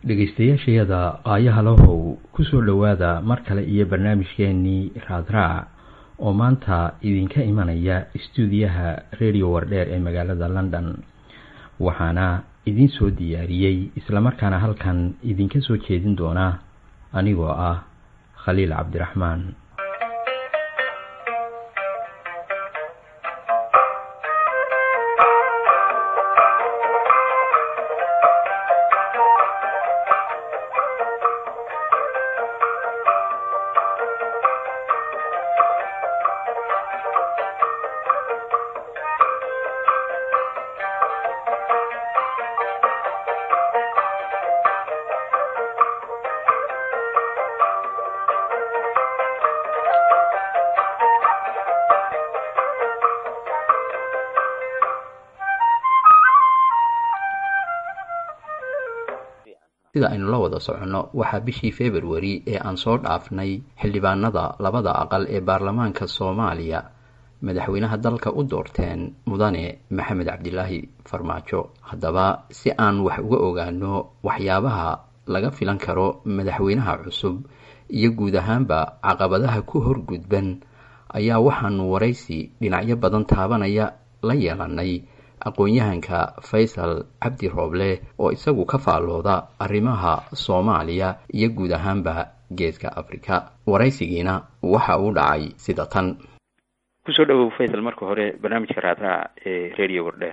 dhegeystayaashayada qaayaha lahow ku soo dhawaada mar kale iyo barnaamijkeenii raadraac oo maanta idinka imanaya istuudiyaha Radio Wardheer ee magaalada London. waxaana idin soo diyaariyay isla markaana halkan idinka soo jeedin doona anigoo ah Khaliil Cabdiraxmaan. sida aynu la wada socono waxaa bishii February ee aan soo dhaafnay xildhibaanada labada aqal ee baarlamaanka Soomaaliya madaxweynaha dalka u doorteen mudane Maxamed Cabdilaahi Farmaajo. haddaba si aan wax uga ogaano waxyaabaha laga filan karo madaxweynaha cusub iyo guud ahaanba caqabadaha ku horgudban ayaa waxaanu waraysi dhinacyo badan taabanaya la yeelanay aqoon-yahanka Faysal Cabdi Rooble oo isagu ka faalooda arrimaha Soomaaliya iyo guud ahaanba geeska Afrika. waraysigiina waxa uu dhacay sida tan. kusoo dhawow Faysal marka hore barnaamijka raadraac ee Radio Wardheer.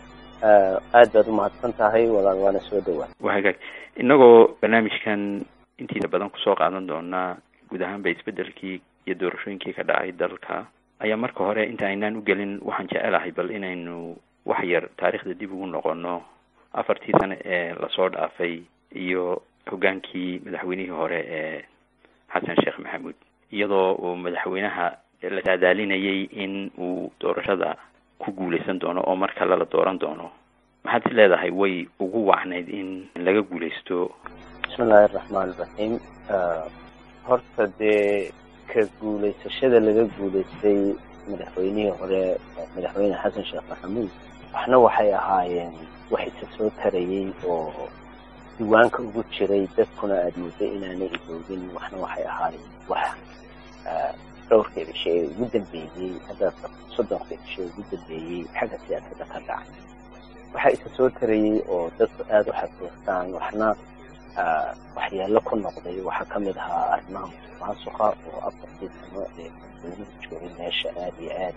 aad baad u mahadsan tahay walaal, waana soo dhawaa. waxaa inagoo barnaamijkan intiisa badan kusoo qaadan doonaa guud ahaanba isbedelkii iyo doorashooyinkii ka dhacay dalka ayaa marka hore inta aynaan u gelin waxaan jecelahay bal inaynu wax yar taariikhda dib ugu noqono 4 sano ee lasoo dhaafay iyo hogaankii madaxweynihii hore ee Xasan Sheekh Maxamuud, iyadoo uu madaxweynaha la taadaalinayay in uu doorashada ku guuleysan doono oo marka la dooran doono. maxaad leedahay way ugu wacnayd in laga guuleysto? Bismillahir Rahmanir Rahim. horta dee ka guuleysashada laga guuleystay madaxweynihii hore madaxweyne Xasan Sheekh Maxamuud waxna waxay ahaayeen wax isa soo tarayay oo diiwaanka ugu jiray dadkuna aad mooday inaanay idoogin. waxna waxay ahaayeen wax dhowrkeeda shay ugu dambeeyey, hadda 30 shay ugu dambeeyey xagga siyaasadda ka dhacay. waxa isa soo tarayay oo dadku aad u xasuustaan waxna waxyaalo ku noqday. waxaa ka mid ahaa arrimaha musuqmaasuqa oo 4 sano ee madaxweynuhu joogay meesha aad iyo aad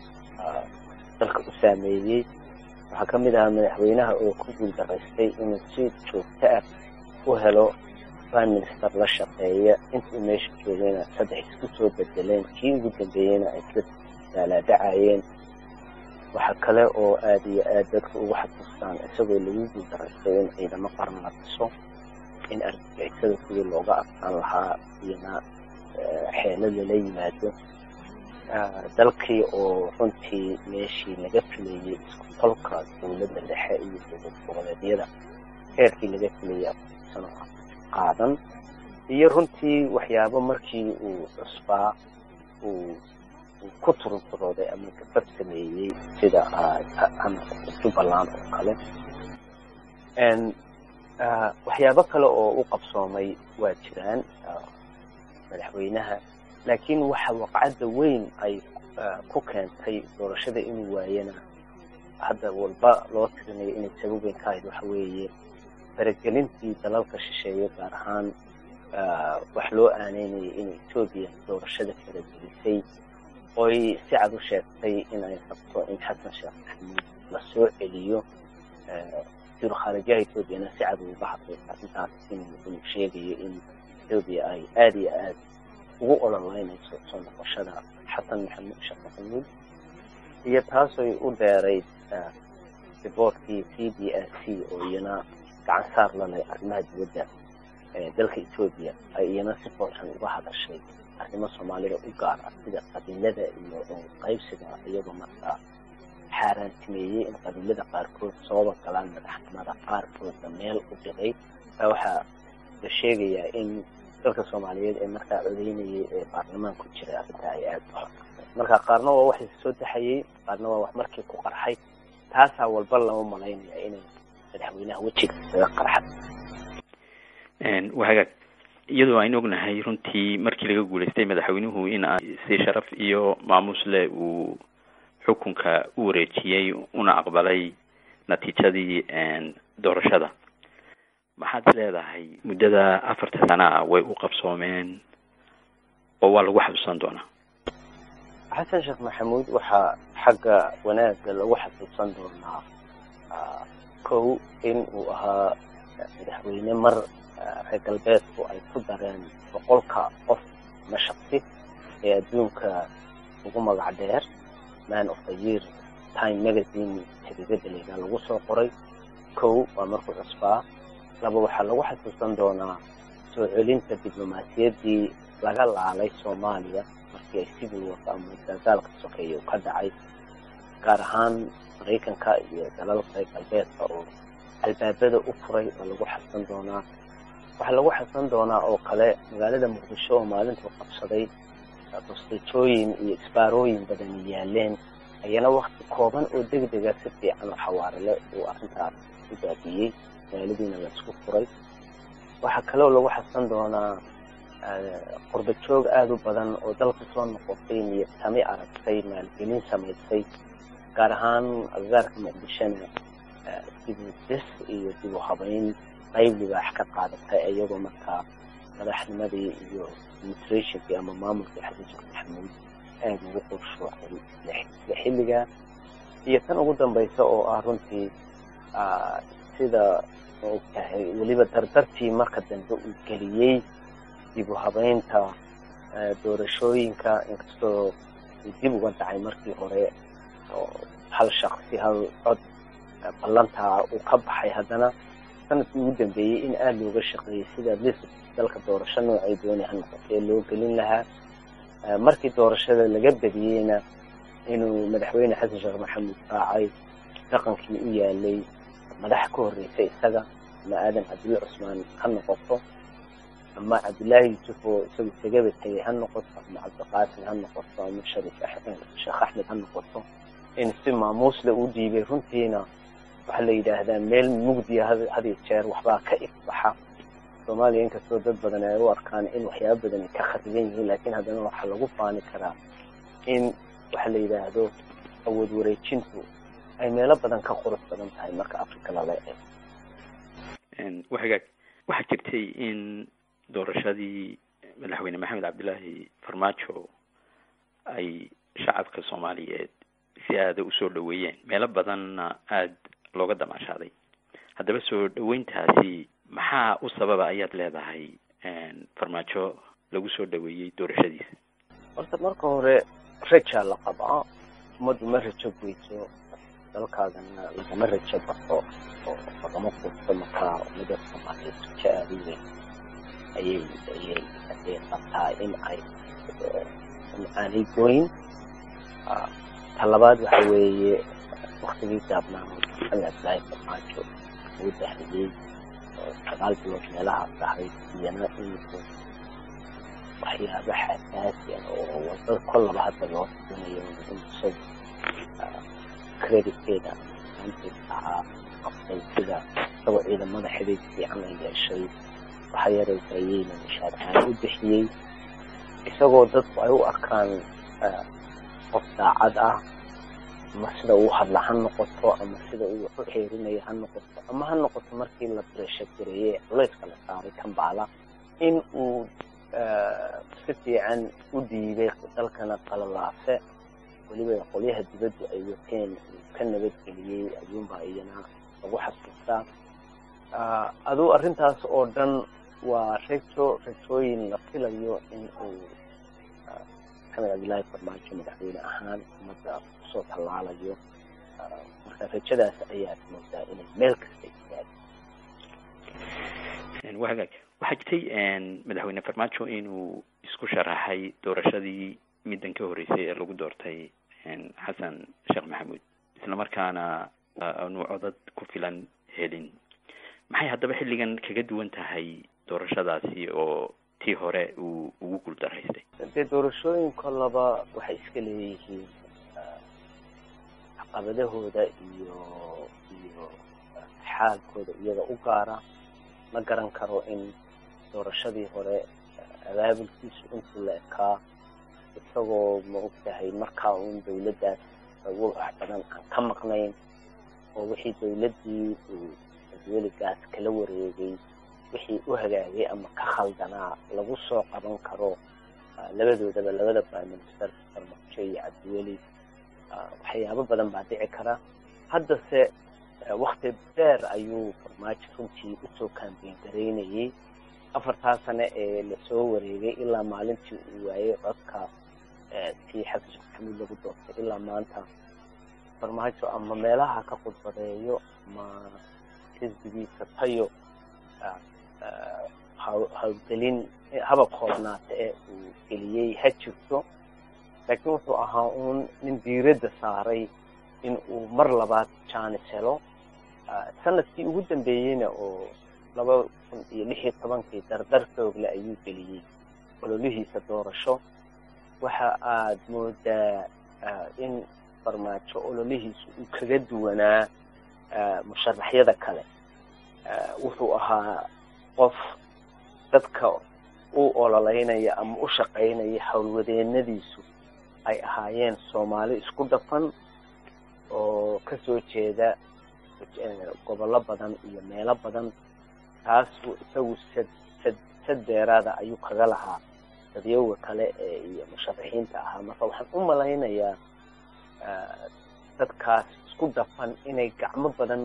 dalka u saameeyey. waxaa ka mid ahaa madaxweynaha oo ku guuldaraystay inuu si joogto ah u helo prime minister la shaqeeya. intii meesha joogayna 3 isku soo bedeleen, kii ugu dambeeyeyna ay ka daalaadhacayeen. waxaa kale oo aad iyo aad dadka ugu xasuustaan isagoo lagu guuldaraystay in ciidamo qaran la dhiso, in argagixisada sidii looga adkaan lahaa iyana xeelad lala yimaado. dalkii oo runtii meeshii laga filayay isku tolka dowladda dhexe iyo goboleedyada heerkii laga filayay sano qaadan, iyo runtii waxyaabo markii uu cusbaa uu ku turunturooday ama gabad sameeyey sida Jubbaland oo kale. waxyaabo kale oo u qabsoomay waa jiraan madaxweynaha, laakiin waxa waqcadda weyn ay ku keentay doorashada inuu waayana hadda walba loo tirinayo inay sabab weyn ka ahayd. waxa weeye faragelintii dalalka shisheeye, gaar ahaan wax loo aaneynayay in Ethiopia doorashada kala gelisay oy si cad u sheegtay inay rabto in Xasan Sheekh Maxamuud la soo celiyo. wasiir khaarijiyaha Ethiopia si cad uga hadlay arrintaas, inuu sheegayo in Ethiopia ay aad iyo aad ugu ololeynayso soo noqoshada Xasan Sheekh Maxamuud, iyo taasoo u dheerayd boorkii CDRC oo iyana gacan saar la leh arrimaha dibadda dalka Ethiopia ay iyana si fooxan uga hadashay arrimo Soomaalida u gaar ah sida qabiilada iyo qaybsiga, iyagoo markaa xaaraantimeeyey in qabiilada qaarkood soo galaan madaxnimada qaarkoodna meel u dhigay. waxaa la sheegayaa in dalka Soomaaliyeed ee markaa codeynayay ee baarlamaanka ku jiray arrinta ay aad u xogtay. marka qaarna waa wax soo taxayay, qaarna waa wax markii ku qarxay. taasaa walba lama malaynaya inay madaxweynaha wejiga kaga qarxay. wahagaag iyadoo aynu ognahay runtii markii laga guulaystay madaxweynuhu in si sharaf iyo maamuus leh uu xukunka u wareejiyey una aqbalay natiijadii doorashada. maxaad leedahay muddada 4 sano ah way u qabsoomeen oo waa lagu xasuusan doonaa? xasan sheekh maxamuud waxaa xagga wanaagga lagu xasuusan doonaa kow in uu ahaa madaxweyne mar reer galbeedku ay ku dareen 100 qof ama shaqsi ee adduunka ugu magac dheer Man of the Year Time magazine xiriirada lagu soo qoray. kow waa markuu cusbaa. laba waxaa lagu xasuusan doonaa soo celinta diblomaasiyaddii laga laalay Soomaaliya markii ay civil war ama dagaalka sokeeye ka dhacay, gaar ahaan Mareykanka iyo dalalka reer galbeedka oo albaabada u furay oo lagu xasuusan doonaa. waxaa lagu xasuusan doonaa oo kale magaalada Muqdisho oo maalintuu qabsaday bosteejooyin iyo isbaarooyin badan yaaleen, ayana waqti kooban oo degdega si fiican oo xawaare leh uu arrintaas u baabiyey, magaaladiina la isku furay. waxaa kaloo lagu xasuusan doonaa qurba joog aad u badan oo dalka soo noqotay, niyad sami aragtay, maalgelin samaysay, gaar ahaan agagaarka Muqdishona dib u dhis iyo dib u habayn qayb libaax ka qaadatay, iyagoo markaa madaxnimadii iyo administrationkii ama maamulkii Xasan Sheekh Maxamuud aad ugu qorshoocay xilliga. iyo tan ugu dambaysa oo ah runtii sida ogtahay weliba dardartii marka dambe uu geliyey dib u habaynta doorashooyinka, inkastoo dib uga dhacay markii hore oo hal shaqsi hal cod ballantaa uu ka baxay, haddana sanadkii ugu dambeeyey in aad looga shaqeeyey sida dalka doorasho noocay doonay ha noqotee loo gelin lahaa. markii doorashada laga badiyeyna inuu madaxweyne xasan sheekh maxamuud raacay dhaqankii u yaalay madax ka horreysay isaga, ama aadan cabdulle cusmaan ha noqoto, ama cabdullaahi yuusuf oo isagu isagaba tegay ha noqoto, ama cabdiqaasim ha noqoto, ama sheekh axmed ha noqoto, in si maamuusle u dhiibay. runtiina waxaa la yidhaahdaa meel mugdiya had iyo jeer waxbaa ka ifbaxa. Soomaaliya inkastoo dad badan ay u arkaan in waxyaabo badan ka khariban yihiin, laakiin haddana waxaa lagu faani karaa in waxa la yidhaahdo awood wareejintu ay meelo badan ka qurux badan tahay marka Afrika lala eego. waxaa jirtay in doorashadii madaxweyne maxamed cabdilaahi farmaajo ay shacabka Soomaaliyeed si aad u soo dhaweeyeen, meelo badanna aad looga damaashaaday. haddaba soo dhaweyntaasi maxaa u sababa ayaad leedahay farmaajo lagu soo dhaweeyey doorashadiisa? horta marka hore raja la qabaa, ummaddu ma rajo goyso, dalkaagana lagama rajo baxo oo lagama quusto. markaa ummadda Soomaaliyeed rajo aad u weyn ayay qabtaa in aanay goyn. talabaad waxa weeye waqtigii gaabnaa maxamed cabdilaahi farmaajo uu dahriyey 9 bilood meelaha tahay, iyana in waxyaabo xasaasi ah oo wadada kollaba hadda loo doonayo in isagu creditkeeda ahaa qabtay, sida isagoo ciidamada xidhiid fiican la yeeshay, waxa yareysayeyna mushaarahaan u bixiyey, isagoo dadku ay u arkaan qof daacad ah, ama sida uu hadla ha noqoto, ama sida uu u xeerinayo ha noqoto, ama ha noqoto markii la pressure gareeyey culayska la saaray Kampala in uu si fiican u dhiibay dalkana qalalaase, weliba qolyaha dibaddu ay wateen ka nabadgeliyey ayuunbaa iyana lagu xasuustaa. aduu arrintaas oo dhan waa rajooyin la filayo in uu maxamed cabdilaahi farmaajo madaxweyne ahaan ummadda kusoo tallaalayo. marka rajadaas ayaad moodaa inay meel kasta istaagto. waxaa jirtay madaxweyne farmaajo inuu isku sharaxay doorashadii middan ka horreysay ee lagu doortay xasan sheekh maxamuud, isla markaana aanu codad ku filan helin. maxay haddaba xilligan kaga duwan tahay doorashadaasi oo tii hore uu ugu guuldaraystay? dee doorashooyinka laba waxay iska leeyihiin caqabadahooda iyo xaalkooda iyaga u gaara. ma garan karo in doorashadii hore abaabulkiisu intuu la ekaa isagoo ma ogtahay markaa uun dawladdaas wax badan aan ka maqnayn oo wixii dawladdii uu weligaas kala wareegay wixii u hagaagay ama ka khaldanaa lagu soo qaban karo labadoodaba labada prime minister farmaajo iyo cabdiweli waxyaabo badan baa dhici kara haddase wakti dheer ayuu farmaajo runtii usoo kaambeyn garaynayay 4 sano ee lasoo wareegay ilaa maalintii uu waayay codka si xasan sheekh maxamuud lagu doortay ilaa maanta farmaajo ama meelaha ka khudbadeeyo ama xisbigiisa tayo hawlgelin haba koobnaata ee uu geliyey ha jirto laakiin wuxuu ahaa uun nin diiradda saaray in uu mar labaad jaanis helo sanadkii ugu dambeeyeyna oo 2016 dardar xoogle ayuu geliyey ololihiisa doorasho waxa aad moodaa in farmaajo ololihiisu uu kaga duwanaa musharaxyada kale wuxuu ahaa qof dadka u ololeynaya ama u shaqaynaya howlwadeenadiisu ay ahaayeen Soomaali isku dhafan oo ka soo jeeda gobollo badan iyo meelo badan taas uu isagu sadeerada ayuu kaga lahaa dadyoga kale iyo musharaxiinta ahaa marka waxaan u malaynayaa dadkaas isku dhafan inay gacmo badan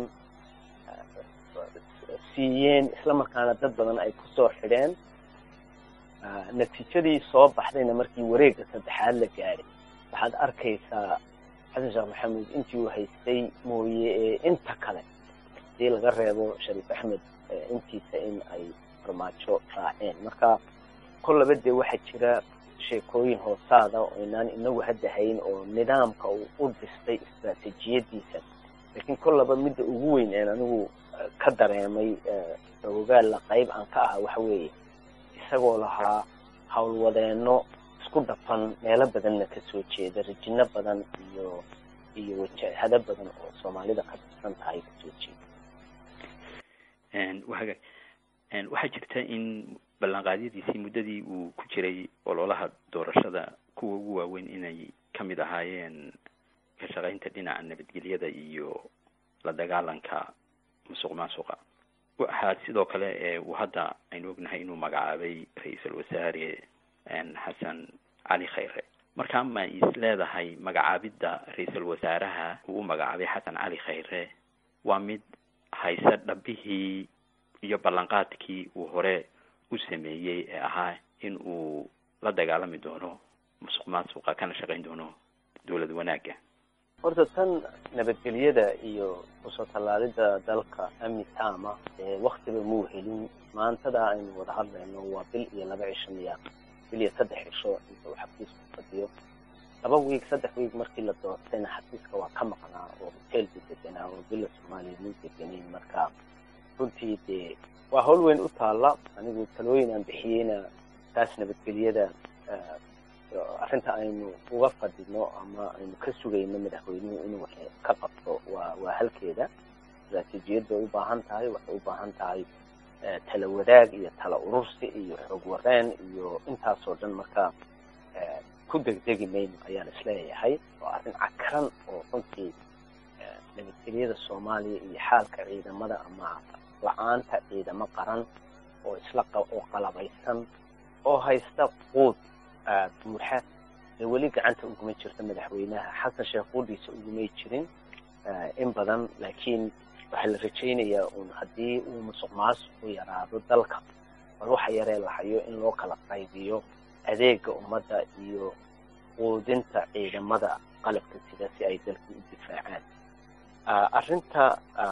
siiyeen isla markaana dad badan ay ku soo xidheen natiijadii soo baxdayna markii wareegga saddexaad la gaaray waxaad arkaysaa xasan sheekh maxamuud intii uu haystay mooye inta kale hadii laga reebo shariif axmed intiisa in ay farmaajo raaceen marka kollaba dee waxaa jira sheekooyin hoosaada oo inaan inagu hadda hayn oo nidaamka uu u dhistay istaraatiijiyadiisa laakiin kollaba midda ugu weyn ee anigu ka dareemay ogaal la qayb aan ka ahaa waxa weeye isagoo lahaa howlwadeeno isku dhafan meelo badanna ka soo jeeda rajino badan iyo wajahado badan oo Soomaalida ka tirsan tahay ka soo jeeda waxaa jirta in ballanqaadyadiisii muddadii uu ku jiray ololaha doorashada kuwa ugu waaweyn inay ka mid ahaayeen ka shaqaynta dhinaca nabadgelyada iyo la dagaalanka musuqmaasuqa waxaa sidoo kale uu hadda aynu ognahay inuu magacaabay ra-iisul wasaare xasan cali khayre marka ma is leedahay magacaabidda ra-iisul wasaaraha uu magacaabay xasan cali khayre waa mid haysa dhabihii iyo ballanqaadkii uu hore u sameeyey ee ahaa in uu la dagaalami doono musuqmaasuqa kana shaqayn doono dawlad wanaagga horta tan nabadgelyada iyo kusoo tallaalida dalka amni taama waqtiba muu helin maantada aynu wada hadlayno waa bil iyo 2 cisho bil iyo 3 cisho inta xafiiska fadhiyo 2 week 3 week markii la doortayna xafiiska waa ka maqnaa oo hotelka deganaa oo bil Soomaaliya deganay marka runtii dee waa hawl weyn u taala anigu talooyin aan bixiyayna taas nabadgelyada arrinta aynu uga fadhino ama aynu ka sugayno madaxweynuhu inuu wax ka qabto waa halkeeda istaraatiijiyadda u baahan tahay waxay u baahan tahay tala wadaag iyo tala urursi iyo xog wareen iyo intaasoo dhan marka ku degdegi mayno ayaan isleeyahay waa arrin cakaran oo runtii nabadgelyada Soomaaliya iyo xaalka ciidamada ama la'aanta ciidamo qaran oo oo qalabaysan oo haysta quud buuxa weli gacanta uguma jirta madaxweynaha xasan sheekh quudiisa uguma jirin in badan laakiin waxaa la rajaynayaa haddii uu musuqmaasuqu yaraado dalka bal waxa yaree la hayo in loo kala qaybiyo adeega ummadda iyo quudinta ciidamada qalabka sida si ay dalka u difaacaan arrinta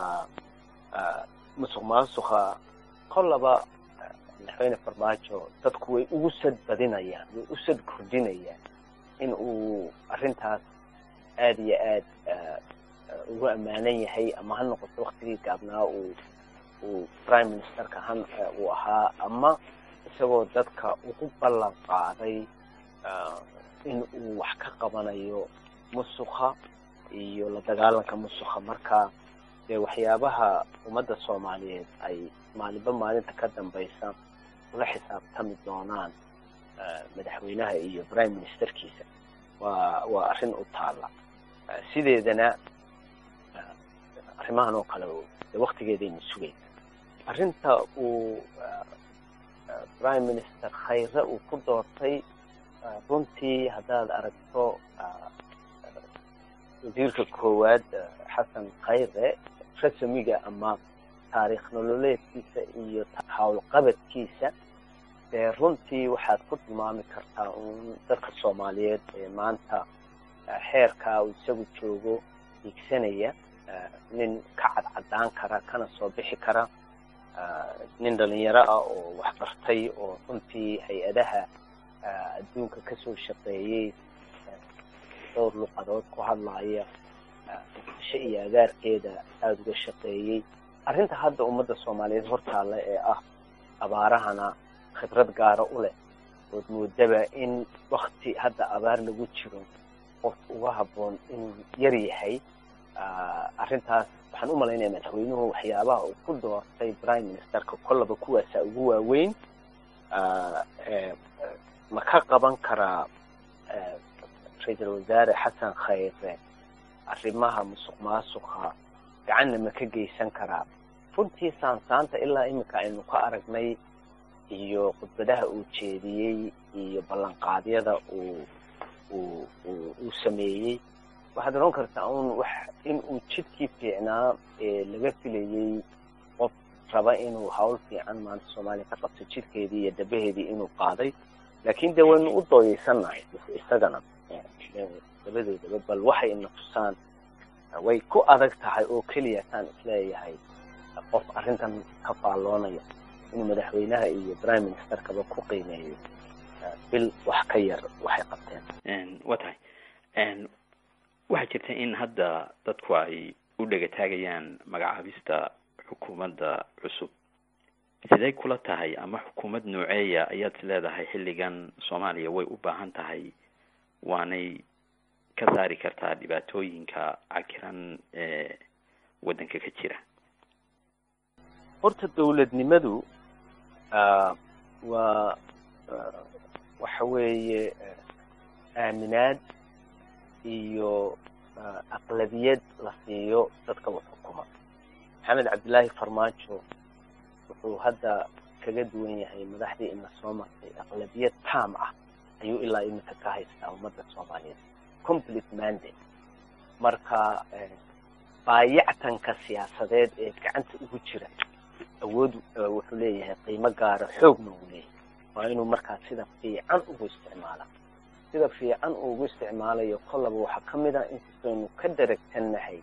musuqmaasuqa kollaba madaxweyne farmaajo dadku way ugu sadbadinayaan way u sad kordhinayaan in uu arrintaas aad iyo aad ugu ammaanan yahay ama ha noqoto waqtigii gaabnaa uu prime ministerka uu ahaa ama isagoo dadka ugu ballan qaaday in uu wax ka qabanayo musuqa iyo la dagaalanka musuqa marka dee waxyaabaha ummadda Soomaaliyeed ay maalinba maalinta ka dambaysa kula xisaabtami doonaan madaxweynaha iyo prime ministerkiisa waa arrin u taalla sideedana arrimahan oo kale waqtigeedaynu sugayna arrinta uu prime minister khayre uu ku doortay runtii haddaad aragto wasiirka koowaad xasan khayre rasmiga ama taariikh nololeedkiisa iyo howlqabadkiisa dee runtii waxaad ku tilmaami kartaa uun dadka soomaaliyeed ee maanta xeerkaa uu isagu joogo higsanaya nin ka cadcadaan kara kana soo bixi kara nin dhalinyaro ah oo wax bartay oo runtii hay-adaha adduunka kasoo shaqeeyey dhowr luqadood ku hadlaaya muqdisho iyo agaarkeeda aada uga shaqeeyey arrinta hadda ummadda soomaaliyeed hortaalla ee ah abaarahana khibrad gaara u leh ood moodaba in wakti hadda abaar lagu jiro qof uga habboon inuu yar yahay arrintaas waxaan u malaynaya madaxweynuhu waxyaabaha uu ku doortay prime ministerka kollaba kuwaasa ugu waaweyn ma ka qaban karaa ra-iisul wasaare xasan khayre arrimaha musuq maasuqa gacanna ma ka geysan karaa runtii saansaanta ilaa iminka aynu ka aragnay iyo khudbadaha uu jeediyey iyo ballanqaadyada uu sameeyey waxaad oran kartaa un in uu jidkii fiicnaa ee laga filayey qof raba inuu hawl fiican maanta soomaaliya ka qabto jidkeedii iyo dabaheedii inuu qaaday laakiin dee waynu u dooyeysannahay isagana labadoodaba bal waxay ina tusaan way ku adag tahay oo keliya taan isleeyahay qof arrintan ka faalloonaya inuu madaxweynaha iyo prime ministerkaba ku qiimeeyo bil wax ka yar waxay qabteen waa tahay waxaa jirta in hadda dadku ay u dhegataagayaan magacaabista xukuumadda cusub siday kula tahay ama xukuumad nooceeya ayaad is leedahay xilligan soomaaliya way u baahan tahay waanay ka saari kartaa dhibaatooyinka cakiran ee waddanka ka jira horta dawladnimadu waa waxa weeye aaminaad iyo aqlabiyad la siiyo dadka wax xukuma maxamed cabdillaahi farmaajo wuxuu hadda kaga duwan yahay madaxdii ina soo martay aqlabiyad taam ah ayuu ilaa iminka ka haystaa ummadda soomaaliyeed complete mandate marka baayactanka siyaasadeed ee gacanta ugu jira awood wuxuu leeyahay qiimo gaara xoogna uu leeyahay waa inuu markaa sida fiican ugu isticmaala sida fiican uu ugu isticmaalayo kollaba waxaa ka mid ah inkastaynu ka daragsannahay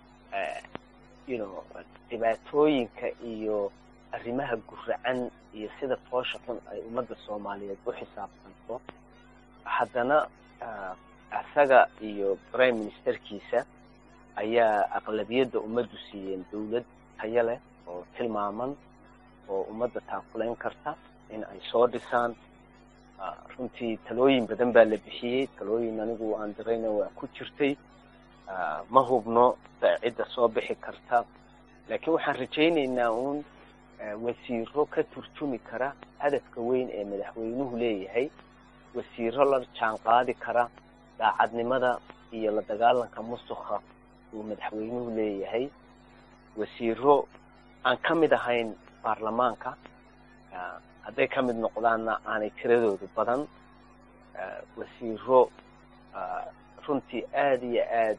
dhibaatooyinka iyo arrimaha guracan iyo sida foosha xun ay ummadda soomaaliyeed u xisaabtanto haddana isaga iyo prime ministerkiisa ayaa aqlabiyadda ummaddu siiyeen dawlad tayo leh oo tilmaaman oo ummadda taakulayn karta in ay soo dhisaan runtii talooyin badan baa la bixiyey talooyin anigu aan dirayna waa ku jirtay ma hubno cidda soo bixi karta laakiin waxaan rajaynaynaa uun wasiiro ka turjumi kara hadafka weyn ee madaxweynuhu leeyahay wasiiro la jaan qaadi kara daacadnimada iyo la dagaalanka musuqa uu madaxweynuhu leeyahay wasiiro aan ka mid ahayn baarlamaanka hadday ka mid noqdaanna aanay tiradoodu badan wasiiro runtii aada iyo aad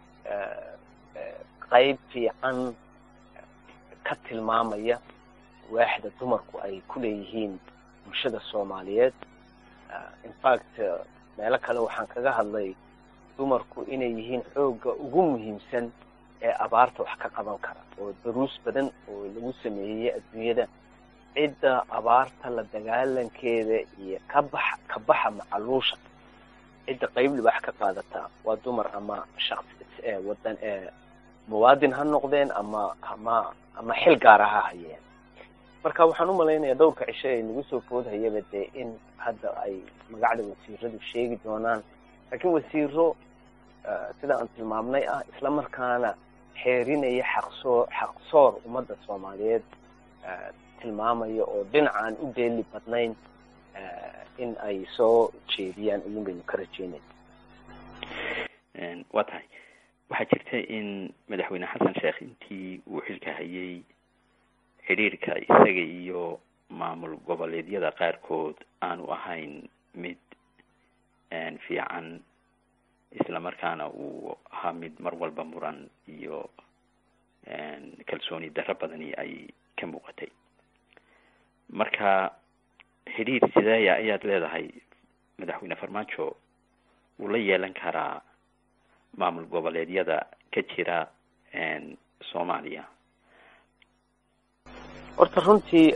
qayb fiican ka tilmaamaya waaxda dumarku ay ku leeyihiin bulshada soomaaliyeed infact meelo kale waxaan kaga hadlay dumarku inay yihiin xoogga ugu muhiimsan ee abaarta wax ka qaban kara oo daruus badan oo lagu sameeyey adduunyada cidda abaarta la dagaalankeeda iyo ka baxa macaluusha cidda qayb libaax ka qaadata waa dumar ama wadan muwaadin ha noqdeen ama xil gaara ha hayeen marka waxaan u malaynayaa dhowrka cisho ee nagu soo foodhayaba dee in hadda ay magacda wasiiradu sheegi doonaan laakiin wasiiro sida aan tilmaamnay ah isla markaana xeerinaya xaqsoor ummadda soomaaliyeed tilmaamayo oo dhinacaan u dheeli badnayn in ay soo jeediyaan ayuun baynu ka rajeynayna. waa tahay waxaa jirta in madaxweyne xasan sheekh intii uu xilka hayay xidhiirka isaga iyo maamul goboleedyada qaarkood aanu ahayn mid fiican, isla markaana uu ahaa mid mar walba muran iyo kalsooni darro badani ay ka muuqatay. marka xidhiir sideeya ayaad leedahay madaxweyne farmaajo uu la yeelan karaa maamul goboleedyada ka jira Soomaaliya? horta runtii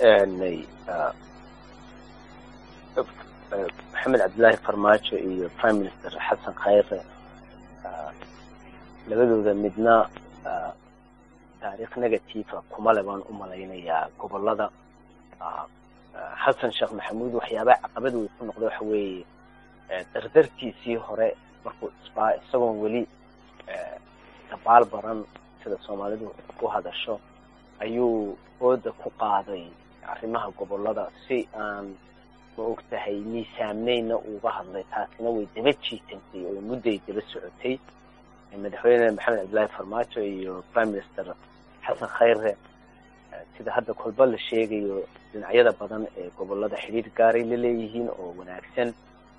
maxamed cabdillaahi farmaajo iyo prime minister xasan khayre labadooda midna taariikh negatiifa kuma le baan u malaynayaa gobolada. xasan sheekh maxamuud waxyaabaha caqabad wey ku noqday waxa weeye dardartiisii hore markuu isagoon weli dabaal baran sida soomaalidu u hadasho ayuu ooda ku qaaday arrimaha gobolada si aan ma ogtahay miisaamnayna uga hadlay. taasina way daba jiitantay oo mudday daba socotay. madaxweyne maxamed cabdillaahi farmaajo iyo prime minister xasan khayre sida hadda kolba la sheegayo dhinacyada badan ee gobolada xidhiir gaaray la leeyihiin oo wanaagsan.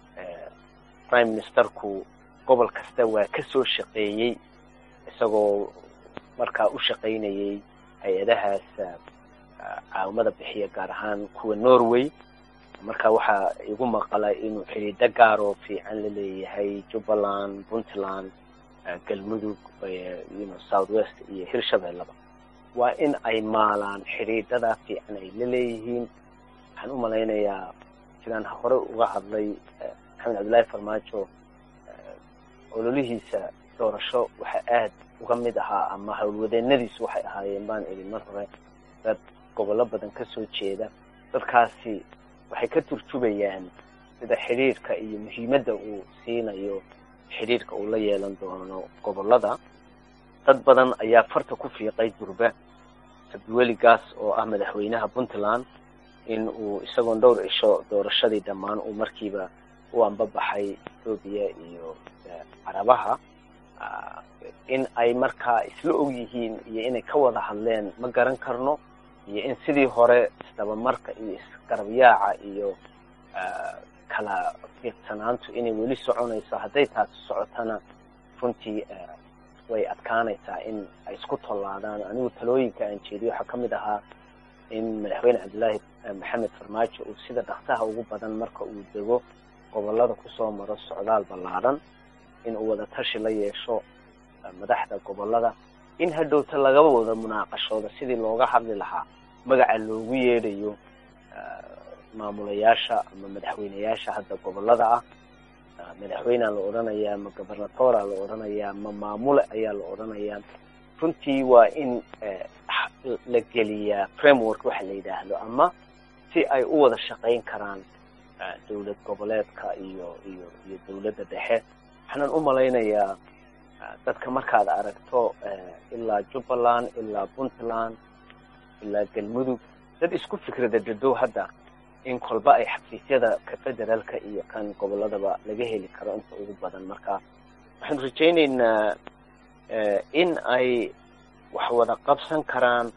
prime ministerku gobol kasta waa ka soo shaqeeyey isagoo markaa u shaqaynayay hay-adahaas caawimada bixiya gaar ahaan kuwa Norway. marka waxaa igu maqala inuu xidhiidho gaar oo fiican la leeyahay Jubbaland, Puntland, Galmudug, South West iyo Hirshabeellaba. waa in ay maalaan xidhiidhada fiican ay la leeyihiin. waxaan u malaynayaa sidaan hore uga hadlay maxamed cabdillaahi farmaajo ololihiisa doorasho waxa aad uga mid ahaa ama howlwadeenadiisu waxay ahaayeen baan idin mar hore dad gobollo badan ka soo jeeda. dadkaasi waxay ka turjubayaan sida xidhiirka iyo muhiimadda uu siinayo xidhiirka uu la yeelan doono gobolada. dad badan ayaa farta ku fiiqay durba cabdiweligaas oo ah madaxweynaha Puntland in uu isagoon dhowr cisho doorashadii dhammaan uu markiiba u anbabaxay Ethiopia iyo Carabaha. in ay markaa isla og yihiin iyo inay ka wada hadleen ma garan karno, iyo in sidii hore isdabamarka iyo isgarabyaaca iyo kala fiiqsanaantu inay weli soconayso. hadday taasi socotana runtii way adkaanaysaa in ay isku tollaadaan. anigu talooyinka aan jeediyo waxaa ka mid ahaa in madaxweyne cabdillaahi maxamed farmaajo uu sida dhaqsaha ugu badan marka uu dego gobolada kusoo maro socdaal ballaaran, in uu wada tashi la yeesho madaxda gobolada, in hadhowta laga wada munaaqashooda sidii looga hadli lahaa magaca loogu yeedhayo maamulayaasha ama madaxweyneyaasha hadda gobolada ah. madaxweynea la odhanayaa, ma gobernatora la odhanayaa, ma maamule ayaa la odhanayaa. runtii waa in la geliyaa framework waxa la yidhaahdo, ama si ay u wada shaqayn karaan dowlad goboleedka iyo dowladda dhexe. waxaanan u malaynayaa dadka markaad aragto ilaa Jubbaland, ilaa Puntland, ilaa Galmudug, dad isku fikrada dadow hadda in kolba ay xafiisyada ka federaalka iyo kan goboladaba laga heli karo inta ugu badan. marka waxaan rajaynaynaa in ay wax wada qabsan karaan,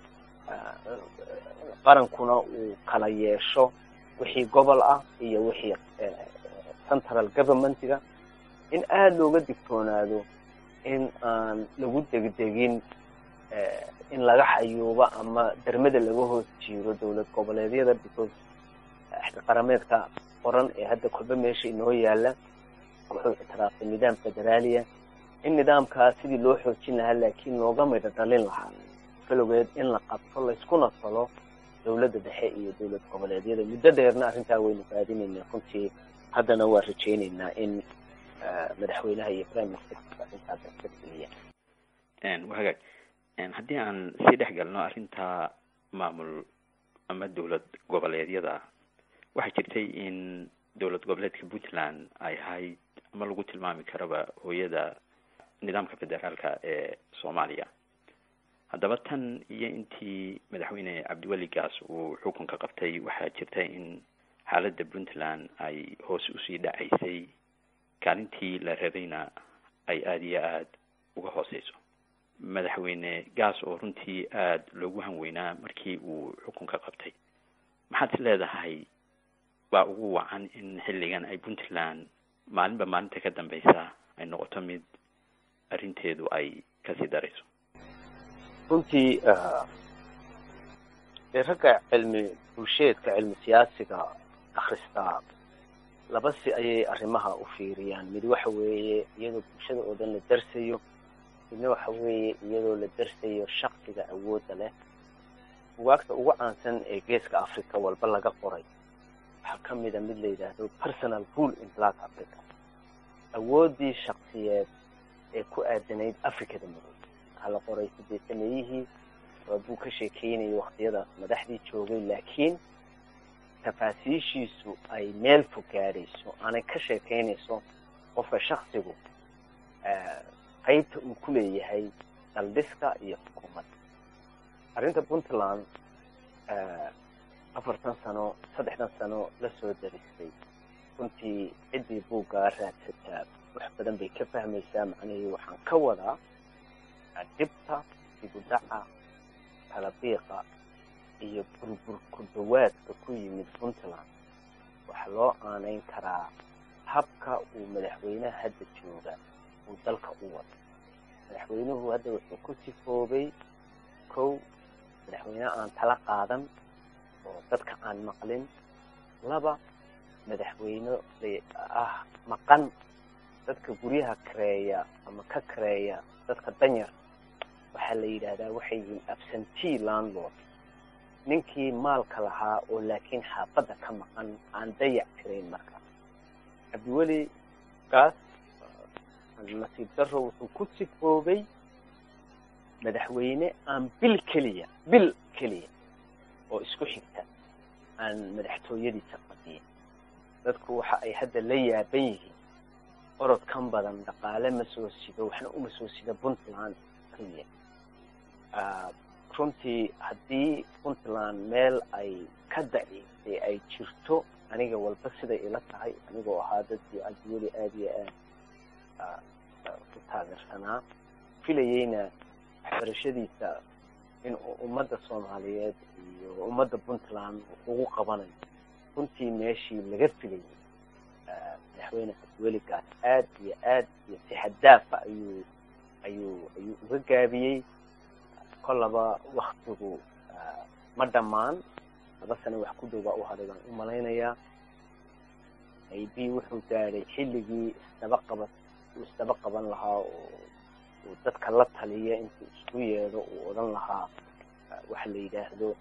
qarankuna uu kala yeesho wixii gobol ah iyo wixii central governmentiga, in aada looga digtoonaado in aan lagu degdegin in laga xayuubo ama dermada laga hoos jiiro dowlad goboleedyada, because qarameedka qoran ee hadda kolba meesha inoo yaala wuxuu ictiraafay nidaam federaaliya. in nidaamkaas sidii loo xoojin lahaa laakiin looga midho dhalin lahaa falowgeed in la qabto layskuna talo dowladda dhexe iyo dowlad goboleedyada. muddo dheerna arrintaa waynu raadinaynaa runtii, haddana waa rajaynaynaa in madaxweynaha iyo prime ministerka arrintaas ka fuliyaan. wahagaag haddii aan sii dhex galno arrinta maamul ama dowlad goboleedyada, waxaa jirtay in dowlad goboleedka Puntland ay ahayd ama lagu tilmaami karaba hooyada nidaamka federaalka ee Soomaaliya. haddaba tan iyo intii madaxweyne cabdiweli gaas uu xukunka qabtay waxaa jirta in xaaladda puntland ay hoos usii dhacaysay, kaalintii la rabayna ay aada iyo aada uga hooseyso. madaxweyne gaas oo runtii aada loogu hanweynaa markii uu xukunka qabtay, maxaad leedahay waa ugu wacan in xilligan ay puntland maalinba maalinta ka dambeysa ay noqoto mid arrinteedu ay kasii darayso? runtii ragga cilmi bulsheedka, cilmi siyaasiga akhristaa laba si ayay arrimaha u fiiriyaan. mid waxa weeye iyadoo bulshada oo dhan la darsayo, midna waxa weeye iyadoo la darsayo shaksiga awoodda leh. bugaagta ugu caansan ee geeska africa walba laga qoray waxaa ka mida mid la yidhaahdo personal rule in black africa, awooddii shaksiyeed ee ku aadanayd africada madow. waxaa la qoray sideetanayihii, waa buu ka sheekeynayay waqtiyadaas madaxdii joogay, laakiin tafaasiishiisu ay meel fog gaadhayso, aanay ka sheekeynayso qofka shaksigu qaybta uu ku leeyahay daldhiska iyo xukuumadda. arrinta puntland 4 sano 3 sano la soo daristay, runtii ciddii buuggaa raadsataa wax badan bay ka fahmaysaa. macnihii waxaan ka wadaa dhibta, dibudhaca, kalabiiqa iyo burbur ku dhawaadka ku yimid puntland waxaa loo aanayn karaa habka uu madaxweynaha hadda jooga uu dalka u wado. madaxweynuhu hadda wuxuu ku sifoobay kow, madaxweyne aan tala qaadan oo dadka aan maqlin. 2, madaxweyne ah maqan, dadka guryaha kareeya ama ka kareeya dadka danyar waxaa la yidhaahdaa waxay yihiin absentee landlord. ninkii maalka lahaa oo laakiin xaafadda ka maqan, aan dayac tirayn. marka cabdiweli gaas nasiib darro wuxuu ku sifoobay madaxweyne aan bil keliya oo isku xigta aan madaxtooyadiisa qadiyin. dadku waxa ay hadda la yaaban yihiin orodkan badan, dhaqaale ma soo sido, waxna uma soo sida puntland keliya. runtii haddii puntland meel ay ka daciisay ay jirto, aniga walba siday ila tahay, anigoo ahaa dadkii cabdiweli aada iyo aada u taageersanaa, filayeyna waxbarashadiisa in ummadda soomaaliyeed iyo ummadda puntland ugu qabanayo. runtii meeshii laga filayay madaxweyne cabdiweli gaas aad iyo si xadaafa ayuu uga gaabiyey. kollaba waktigu ma dhammaan, 2 sano wax ku dhow baa u hadhay baan u malaynayaa. maybe wuxuu gaadhay xilligii isdaba qaban lahaa oo dadka la taliya intuu isku yeedho uu odhan lahaa waxa la yidhaahdo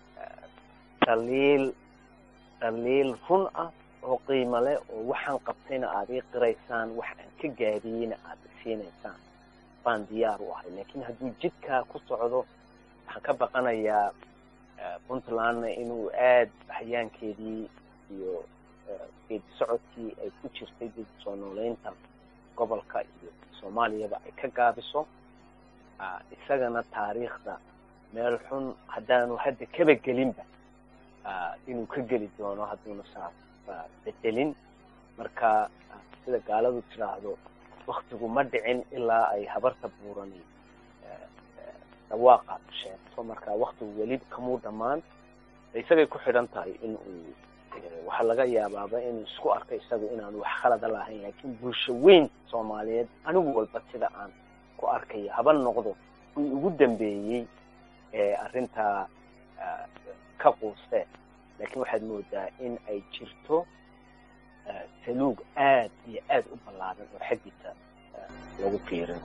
daliil run ah oo qiimo leh, oo waxaan qabtayna aad ii qiraysaan, wax aan ka gaadiyeyna aad isiinaysaan, baan diyaar u ahay. laakiin hadduu jidkaa ku socdo, waxaan ka baqanayaa puntlandna inuu aada hayaankeedii iyo geedi socodkii ay ku jirtay dib soo nooleynta gobolka iyo soomaaliyaba ay ka gaabiso. isagana taariikhda meel xun haddaanu hadda kaba gelinba inuu ka geli doono hadduuna saas bedelin. marka sida gaaladu tiraahdo, waktigu ma dhicin ilaa ay habarta buurani dhawaaqa sheegto. marka waktigu weli kamuu dhammaan, isagay ku xidhan tahay in uu waxaa laga yaabaaba inuu isku arko isagu inaanu wax khalada lahayn, laakiin bulsho weyn soomaaliyeed anigu walba sida aan ku arkaya haba noqdo kuwii ugu dambeeyey ee arrintaa ka quustee, laakiin waxaad moodaa in ay jirto saluug aad iyo aada u ballaaran oo xaggiisa lagu fiirinayo.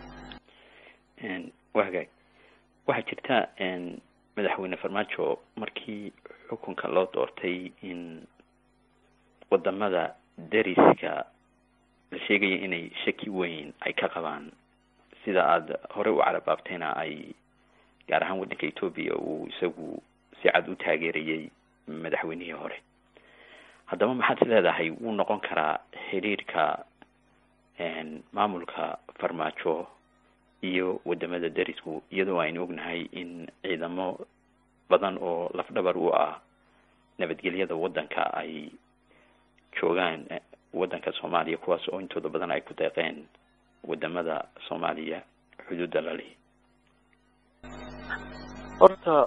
wahagaag waxaa jirta madaxweyne farmaajo markii xukunka loo doortay in wadamada dariska la sheegaya inay shaki weyn ay ka qabaan, sida aada horey u carabaabtayna ay gaar ahaan waddanka Ethiopia uu isagu si cad u taageerayay madaxweynihii hore. haddaba maxaad leedahay wuu noqon karaa xiriirka maamulka farmaajo iyo wadamada darisku, iyadoo aynu ognahay in ciidamo badan oo lafdhabar u ah nabadgelyada waddanka ay joogaan waddanka Soomaaliya, kuwaas oo intooda badan ay ku deeqeen wadamada Soomaaliya xuduudda la leh. horta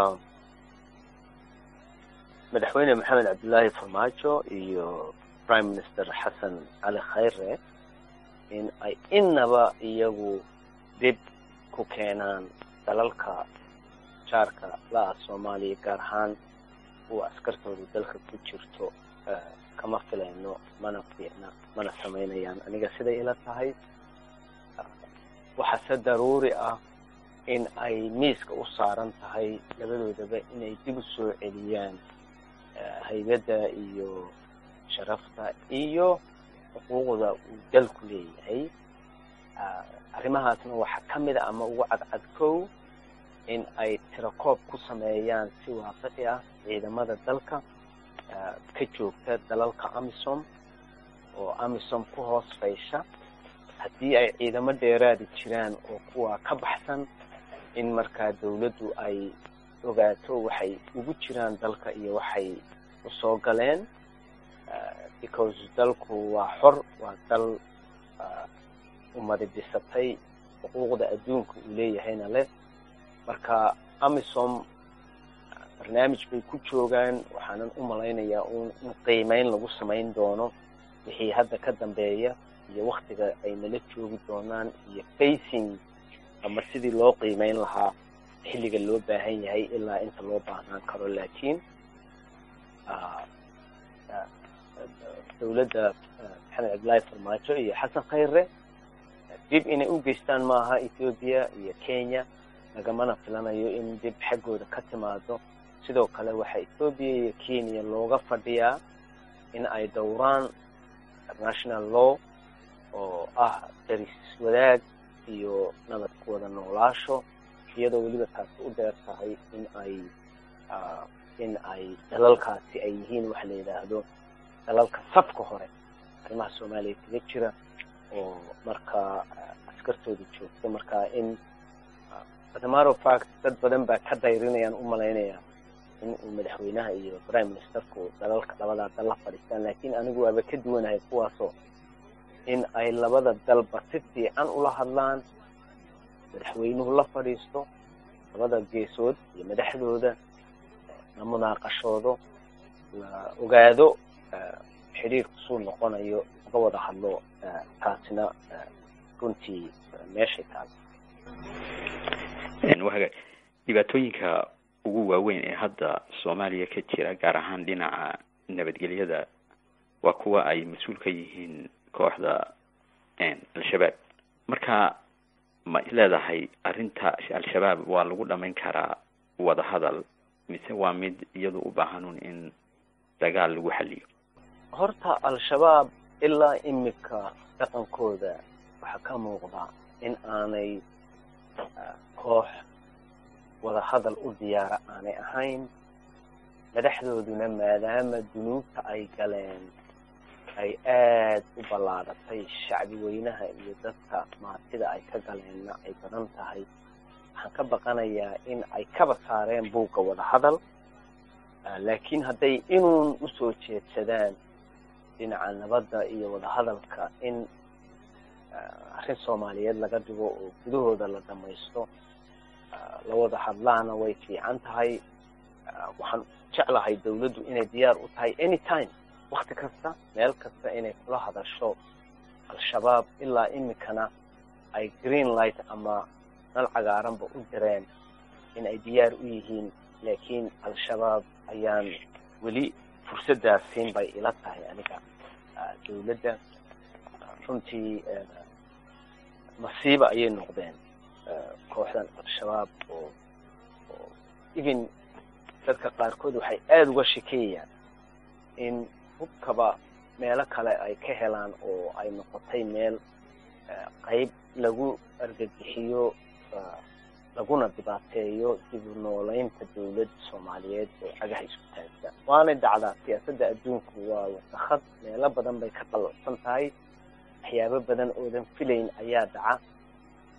madaxweyne maxamed cabdullaahi farmaajo iyo prime minister xasan cali khayre in ay inaba iyagu dib ku keenaan dalalka jaarka la Soomaaliya, gaar ahaan kuwa askartooda dalka ku jirto, kama filayno, mana fiicna, mana samaynayaan. aniga siday ila tahay waxaase daruuri ah in ay miiska u saaran tahay labadoodaba inay dib u soo celiyaan haybadda iyo sharafta iyo xuquuqda uu dalku leeyahay. arrimahaasna waxaa ka mid a ama ugu cadcad kow in ay tirakoob ku sameeyaan si waafici ah ciidamada dalka ka joogta dalalka amisom oo amisom ku hoos faysha. haddii ay ciidamo dheeraadi jiraan oo kuwa ka baxsan, in markaa dawladdu ay ogaato waxay ugu jiraan dalka iyo waxay u soo galeen, because dalku waa xor, waa dal ummadi dhisatay, xuquuqda adduunka uu leeyahayna leh. marka amisom barnaamij bay ku joogaan, waxaanan u malaynayaa in qiimeyn lagu samayn doono wixii hadda ka dambeeya iyo waktiga ay nala joogi doonaan iyo facing ama sidii loo qiimeyn lahaa xilliga loo baahan yahay ilaa inta loo baahnaan karo. laakiin dawladda maxamed cabdullaahi farmaajo iyo xasan khayre dib inay u geystaan maaha Ethiopia iyo Kenya, lagamana filanayo in dib xaggooda ka timaado. sidoo kale waxaa Ethiopia iyo Kenya looga fadhiyaa in ay dhowraan international law oo ah daris wadaag iyo nabad ku wada noolaasho, iyadoo weliba taasi u dheer tahay in ay dalalkaasi ay yihiin waxa la yidhaahdo dalalka safka hore arrimaha Soomaaliya kaga jira oo markaa askartooda joogto. markaa in as a matter of fact dad badan baa ka dayrinayaan u malaynaya in uu madaxweynaha iyo prime ministerku dalalka labadaa dal la fadhiistaan, laakiin anigu waaba ka duwanahay kuwaasoo in ay labada dalba si fiican ula hadlaan, madaxweynuhu la fadhiisto, labada geesood iyo madaxdooda la munaaqashoodo, la ogaado xiriirku suu noqonayo, uga wada hadlo. taasina runtii meeshay taal. dhibaatooyinka ugu waaweyn ee hadda Soomaaliya ka jira, gaar ahaan dhinaca nabadgelyada, waa kuwa ay mas-uul ka yihiin kooxda al-shabaab. marka ma isleedahay arrinta al-shabaab waa lagu dhamayn karaa wada hadal, mise waa mid iyadu u baahanun in dagaal lagu xaliyo? horta al-shabaab ilaa imika dhaqankooda waxaa ka muuqda in aanay koox wada hadal u diyaara aanay ahayn. madaxdooduna maadaama dunuubta ay galeen ay aad u ballaadatay, shacbi weynaha iyo dadka maatida ay ka galeenna ay badan tahay, waxaan ka baqanayaa in ay kaba saareen buugga wada hadal. laakiin hadday inuun usoo jeedsadaan dhinaca nabadda iyo wada hadalka, in arrin Soomaaliyeed laga dhigo oo gudahooda la dhamaysto, la wada hadlaana way fiican tahay. waxaan jeclahay dawladdu inay diyaar u tahay anytime, wakti kasta, meel kasta inay kula hadasho al-shabaab. ilaa imikana ay green light ama nal cagaaranba u direen in ay diyaar u yihiin, laakiin al-shabaab ayaan weli fursaddaas siin bay ila tahay aniga. dawladda runtii masiiba ayay noqdeen kooxdan al-shabaab oo even dadka qaarkood waxay aada uga shakeyayaan in hubkaba meelo kale ay ka helaan oo ay noqotay meel qayb lagu argagixiyo, laguna dhibaateeyo dib u noolaynta dawladda Soomaaliyeed oo cagaha isku taagta. waana dhacdaa siyaasadda adduunku waa wasakhad, meelo badan bay ka qalacsan tahay, waxyaabo badan oodan filayn ayaa dhaca.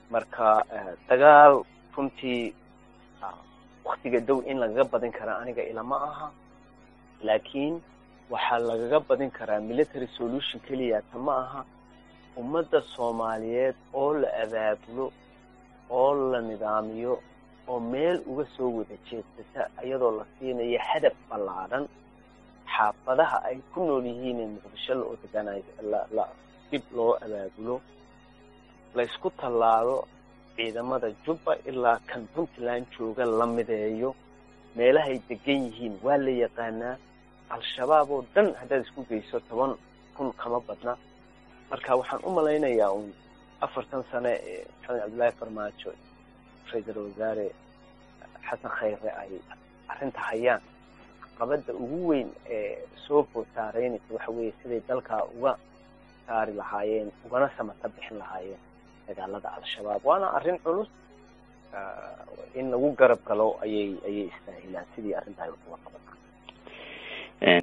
marka dagaal runtii waktiga dow in lagaga badin karaa aniga ilama aha, laakiin waxaa lagaga badin karaa military solution keliyata ma aha, ummadda soomaaliyeed oo la abaabulo oo la nidaamiyo oo meel uga soo wada jeedsata iyadoo la siinayo hadaf ballaaran xaafadaha ay ku nool yihiin ee muqdisho la odeganay la dib loo abaabulo, la isku tallaalo ciidamada jubba ilaa kan puntland jooga la mideeyo, meelahay degan yihiin waa la yaqaanaa, al-shabaab oo dhan haddaad isku geyso 10,000 kama badna. marka waxaan u malaynayaa 4 sano ee maxamed cabdullaahi farmaajo ra-iisul wasaare xasan khayre ay arrinta hayaan, qabadda ugu weyn ee soo footaareynaysa waxa weeye siday dalka uga saari lahaayeen ugana samata bixin lahaayeen dagaalada al-shabaab. waana arrin culus, in lagu garab galo ayay istaahilaan sidii arrinta ay uga qaban.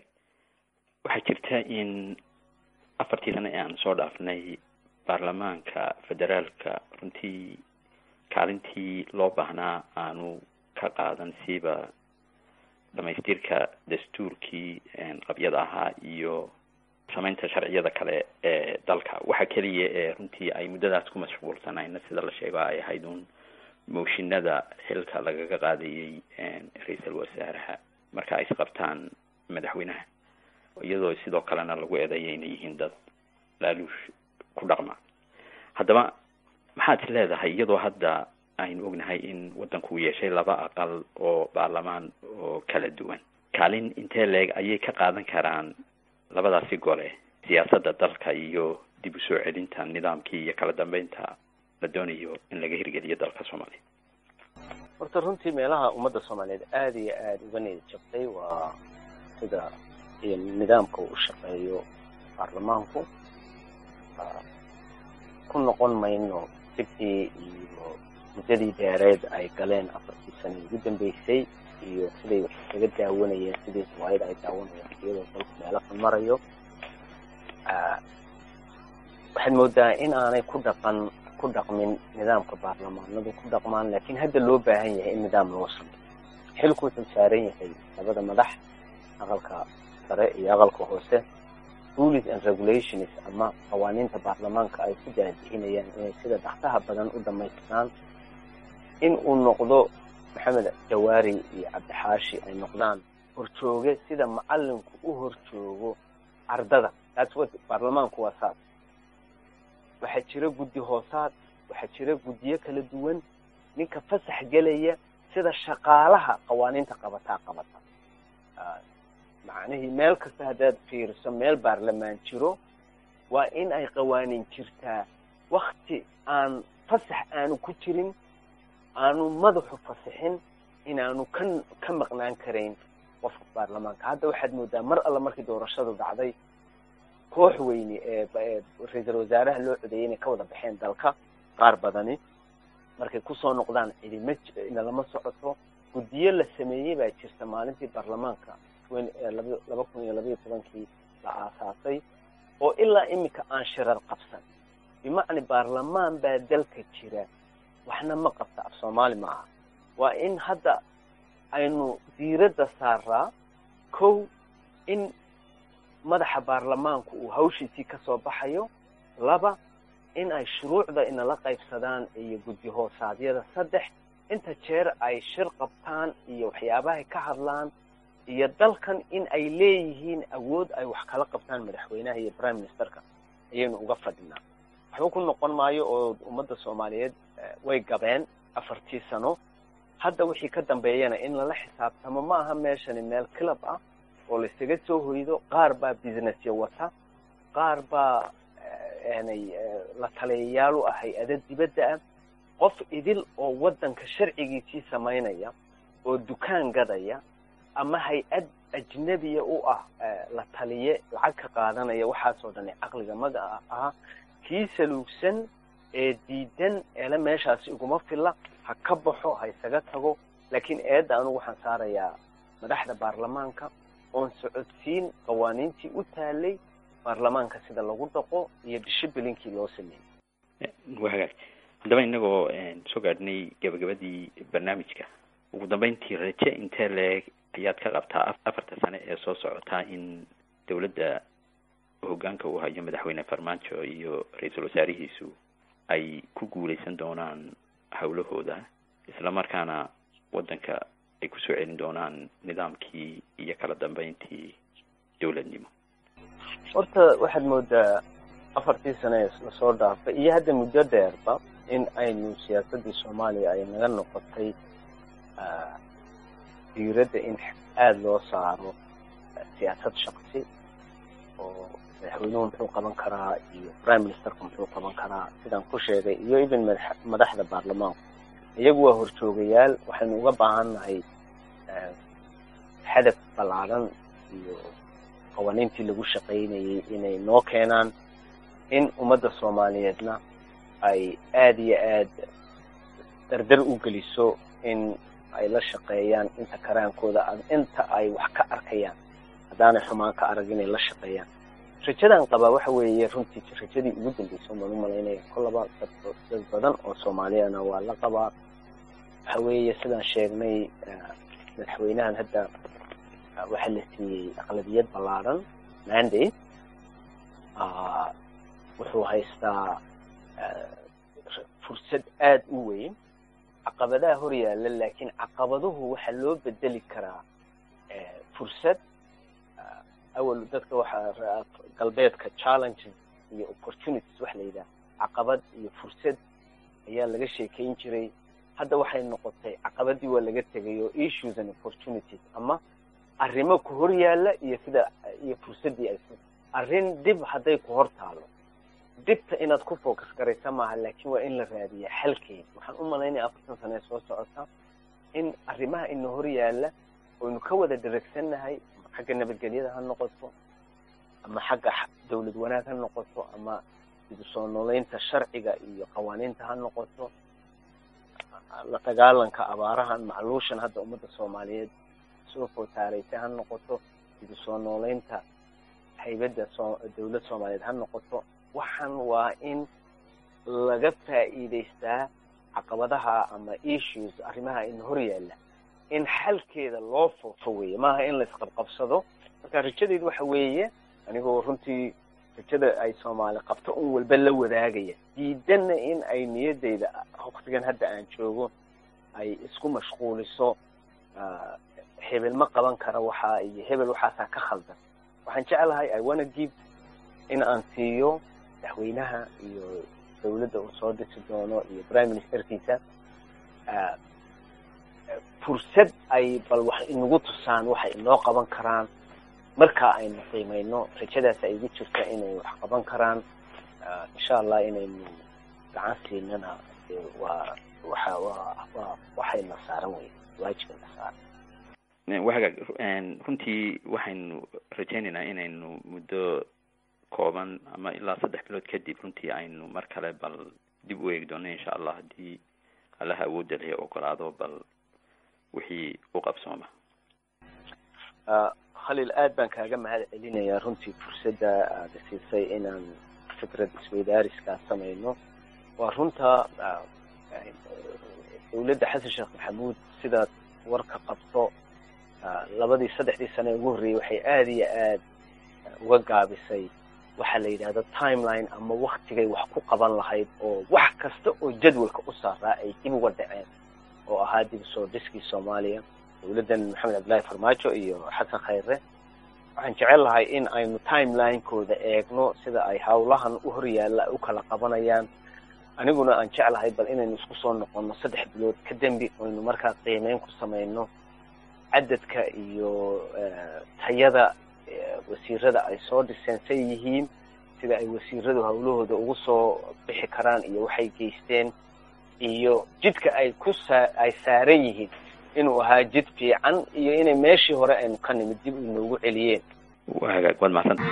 waxaa jirta in 4 sano ee aan soo dhaafnay baarlamaanka federaalka runtii kaalintii loo baahnaa aanu ka qaadan, siiba dhamaystirka dastuurkii qabyada ahaa iyo samaynta sharciyada kale ee dalka. waxa keliya ee runtii ay muddadaas ku mashquulsanayna sida la sheego ay ahayd uun mooshinada xilka lagaga qaadayay ra-iisul wasaaraha marka ay isqabtaan madaxweynaha, iyadoo sidoo kalena lagu eedeeya inay yihiin dad laaluush ku dhaqma. haddaba maxaad leedahay iyadoo hadda aynu ognahay in waddanku uu yeeshay 2 aqal oo baarlamaan oo kala duwan, kaalin intee leeg ayay ka qaadan karaan labadaasi gole siyaasadda dalka iyo dib u soo celinta nidaamkii iyo kala dambeynta la doonayo in laga hirgeliyo dalka Soomaaliya? horta runtii meelaha ummadda Soomaaliyeed aad iyo aad uga niyad jabtay waa sida nidaamka uu shaqeeyo baarlamaanku. ku noqon mayno dibkii iyo muddadii dheereed ay galeen 4 sano ugu dambeysay iyo siday wax kaga daawanayeen, sidii riwaayad ay daawanayeen iyadoo dalku meelo ka marayo. waxaad moodaa in aanay ku dhaqmin nidaamka baarlamaanadu ku dhaqmaan, laakiin hadda loo baahan yahay in nidaam loo sameeyo. xilku wuxuu saaran yahay labada madax, aqalka sare iyo aqalka hoose. rules and regulations ama qawaaniinta baarlamaanka ay ku daadinayaan inay sida dhaqsaha badan u dhamaystaan, in uu noqdo maxamed jawaari iyo cabdixaashi ay noqdaan horjooge sida macalinku u horjoogo ardada. that's what baarlamaanku waa saas. waxaa jira guddi hoosaad, waxaa jira guddiyo kala duwan, ninka fasax gelaya sida shaqaalaha qawaaniinta qabata. macnihii meel kasta haddaad fiiriso meel baarlamaan jiro waa in ay qawaaniin jirtaa. wakti aan fasax aanu ku jirin, aanu madaxu fasaxin, inaanu ka maqnaan karayn qofka baarlamaanka. hadda waxaad moodaa mar alla markii doorashadu dhacday koox weyni ee ra-iisul wasaaraha loo codeeyay inay ka wada baxeen dalka, qaar badani markay kusoo noqdaan cidina lama socoto. guddiyo la sameeyey baa jirta maalintii baarlamaanka 2012 la aasaasay oo ilaa imika aan shirar qabsan. bimacni baarlamaan baa dalka jira, waxna ma qabta. af soomaali maaha. waa in hadda aynu diiradda saaraa kow in madaxa baarlamaanku uu hawshiisii ka soo baxayo, 2 in ay shuruucda inala qaybsadaan iyo guddi hoosaadyada, 3 inta jeer ay shir qabtaan iyo waxyaabahay ka hadlaan, iyo dalkan in ay leeyihiin awood ay wax kala qabtaan madaxweynaha iyo prime ministerka ayaynu uga fadhinaa. waxba ku noqon maayo oo ummadda Soomaaliyeed way gabeen 4 sano. hadda wixii ka dambeeyana in lala xisaabtamo ma aha meeshani meel club ah oo la isaga soo hoydo. qaar baa businessya wata, qaar baa la taliyayaal u ah hay-ada dibadda ah. qof idil oo waddanka sharcigiisii samaynaya oo dukaan gadaya ama hay-ad ajnabiya u ah la taliye lacag ka qaadanaya, waxaasoo dhan caqliga maga aha. kii saluugsan ee diidan eela meeshaasi uguma filla, ha ka baxo, ha isaga tago. laakiin eedda anugu waxaan saarayaa madaxda baarlamaanka oon socodsiin qawaaniintii u taalay baarlamaanka sida lagu dhaqo iyo dishibilinkii loo sameeyey. haddaba inagoo soo gaadhnay gabagabadii barnaamijka, ugu dambeyntii raje intee leeg ayaad ka qabtaa 4 sano ee soo socotaa in dawladda hoggaanka uu hayo madaxweyne Farmaajo iyo ra'iisul wasaarihiisu ay ku guuleysan doonaan hawlahooda, isla markaana waddanka ay ku soo celin doonaan nidaamkii iyo kala dambeyntii dawladnimo? horta waxaad moodaa 4 sano ee soo dhaafay iyo hadda muddo dheerba in aynu siyaasadii Soomaaliya ay naga noqotay diiradda in aad loo saaro siyaasad shaqsi oo madaxweynuhu muxuu qaban karaa iyo prime ministerku muxuu qaban karaa sidaan ku sheegay, iyo even madaxda baarlamaanka iyagu waa horjoogayaal. waxaynu uga baahannahay hadaf ballaaran iyo qawaaniintii lagu shaqaynayay inay noo keenaan in ummadda Soomaaliyeedna ay aad iyo aad dardar u geliso in ay la shaqeeyaan inta karaankooda, inta ay wax ka arkayaan, haddaanay xumaan ka arag inay la shaqeeyaan. rajadan qabaa waxa weeye runtii rajadii ugu dambeysay baan u malaynaya kollaba dad badan oo Soomaaliyana waa la qabaa. waxa weeye sidaan sheegnay madaxweynahan hadda waxa la siiyey aqlabiyad ballaaran mandate, wuxuu haystaa fursad aad u weyn. caqabadaha hor yaalla laakiin caqabaduhu waxa loo bedeli karaa fursad. awal dadka waxa galbeedka challenges iyo opportunities wax la yidhaah, caqabad iyo fursad ayaa laga sheekayn jiray. hadda waxay noqotay caqabadii waa laga tegay oo issues and opportunities, ama arrimo ku hor yaalla iyo fursadii ay arrin dib hadday ku hor taalo, dibta inaad ku focus garaysa maaha, laakiin waa in la raadiyaa xalkeed. waxaan u malaynaya 4 sano ee soo socota in arrimaha ina hor yaalla oynu ka wada daragsanahay, xagga nabadgelyada ha noqoto, ama xagga dawlad wanaag ha noqoto, ama dib u soo noolaynta sharciga iyo qawaaniinta ha noqoto, la dagaalanka abaarahan macluushan hadda ummadda Soomaaliyeed soo fotaaraysa ha noqoto, dib u soo noolaynta haybadda dawlad Soomaaliyeed ha noqoto. waxaan waa in laga faa'iidaystaa caqabadaha ama issues arrimaha in hor yaalla, in xalkeeda loo foofo weeye, maaha in la isqabqabsado. marka rajadaydu waxa weeye anigoo runtii rajada ay Soomaali qabto un walba la wadaagaya, diidanna in ay niyadeyda waqtigan hadda aan joogo ay isku mashquuliso hebel ma qaban kara waxa iyo hebel waxaasaa ka khaldan. waxaan jeclahay I wanna give in aan siiyo madaxweynaha iyo dawladda uu soo dhisi doono iyo prime ministerkiisa fursad ay bal wax inagu tusaan waxay inoo qaban karaan. marka aynu qiimayno rajadaas ay ugu jirta inay wax qaban karaan, insha Allah inaynu gacan siinana waxayna saaran wey, waajibna saaran. runtii waxaynu rajaynaynaa inaynu muddo kooban ama ilaa 3 bilood kadib runtii aynu mar kale bal dib u eegi doono insha Allah, haddii Allaha awoodda leh ogolaado bal wixii u qabsooma. Khalil, aad baan kaaga mahad celinayaa runtii fursadda aad siisay inaan fikrad isweydaariska samayno. waa runta dawladda Xasan Sheekh Maxamuud sidaad warka qabto 2-3 sano ugu horreeyay waxay aad iyo aad uga gaabisay waxa la yidhaahdo timeline ama waqtigay wax ku qaban lahayd, oo wax kasta oo jadwalka u saaraa ay dib uga dhaceen, oo ahaa dib soo dhiskii Soomaaliya dawladdan Maxamed Cabdullaahi Farmaajo iyo Xasan Khayre. waxaan jecel lahay in aynu timeline-kooda eegno sida ay hawlahan u hor yaalla u kala qabanayaan. aniguna aan jeclahay bal inaynu isku soo noqono 3 bilood ka dambi aynu markaa qiimeyn ku samayno cadadka iyo tayada wasiirada ay soo dhiseen say yihiin, sida ay wasiiradu hawlahooda ugu soo bixi karaan iyo waxay geysteen, iyo jidka ay saaran yihiin inuu ahaa jid fiican iyo inay meeshii hore aynu ka nimid dib inoogu celiyeen. waa hagaag, waad mahadsan.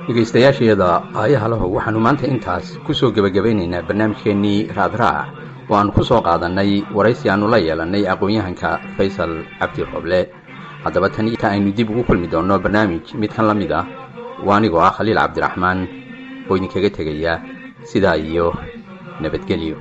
dhegaystayaashayada aayaha lahu waxaanu maanta intaas ku soo gebagabaynaynaa barnaamijkeennii raadraac oo aanu ku soo qaadannay waraysi aannu la yeelannay aqoon-yahanka faysal cabdi roble. haddaba tan inta aynu dib ugu kulmi doonno barnaamij midkan la mid ah waa anigoo ah khaliil cabdiraxmaan oo idinkaga tegaya sidaa iyo nabadgelyo.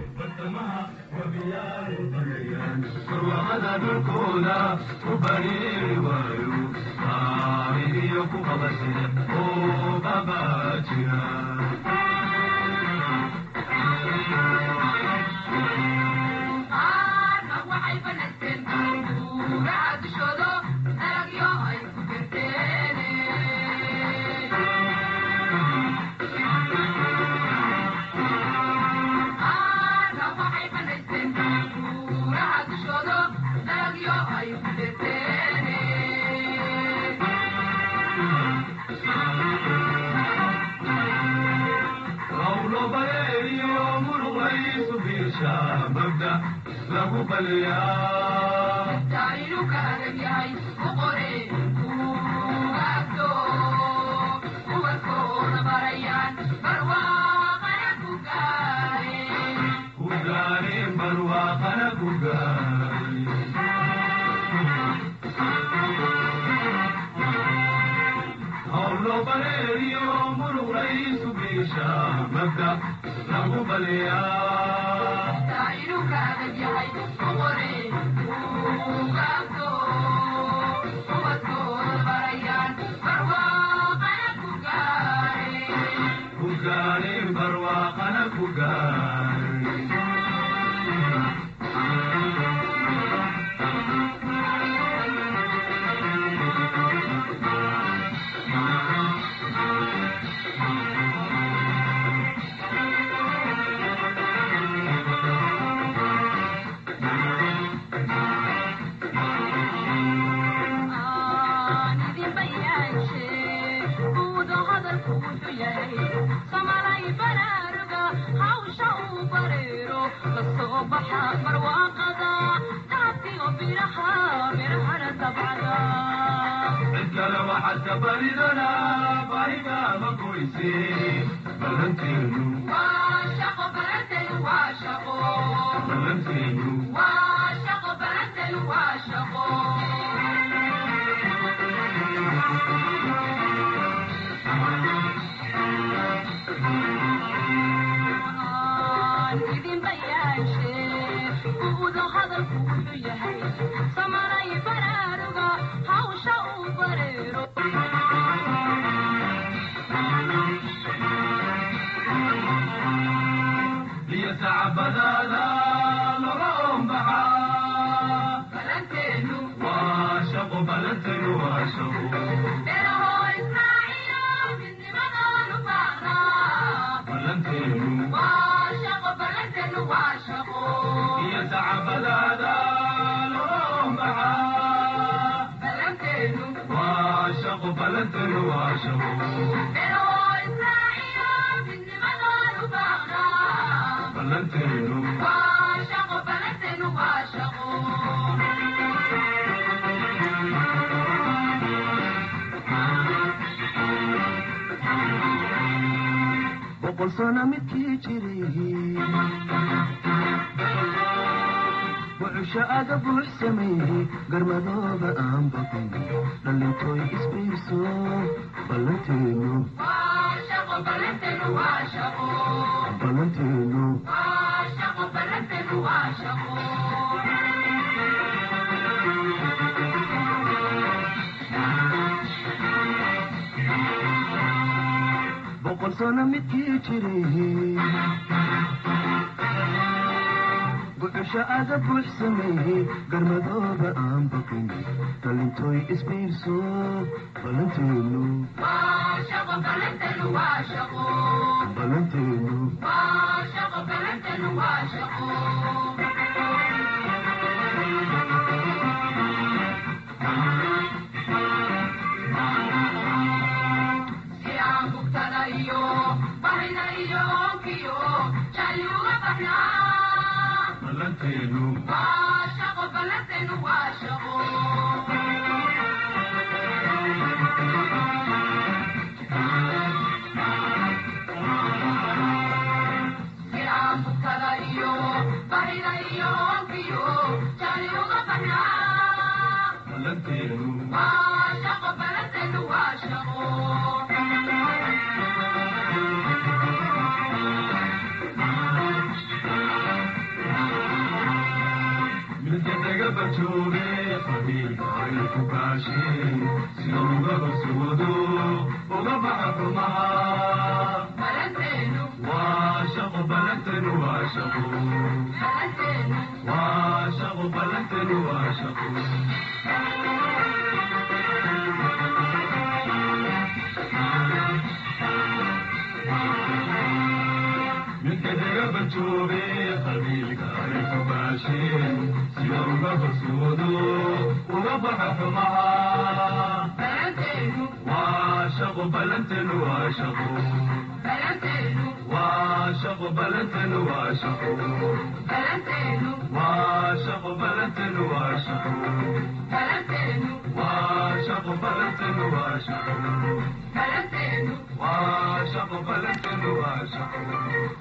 واشق بلد واشق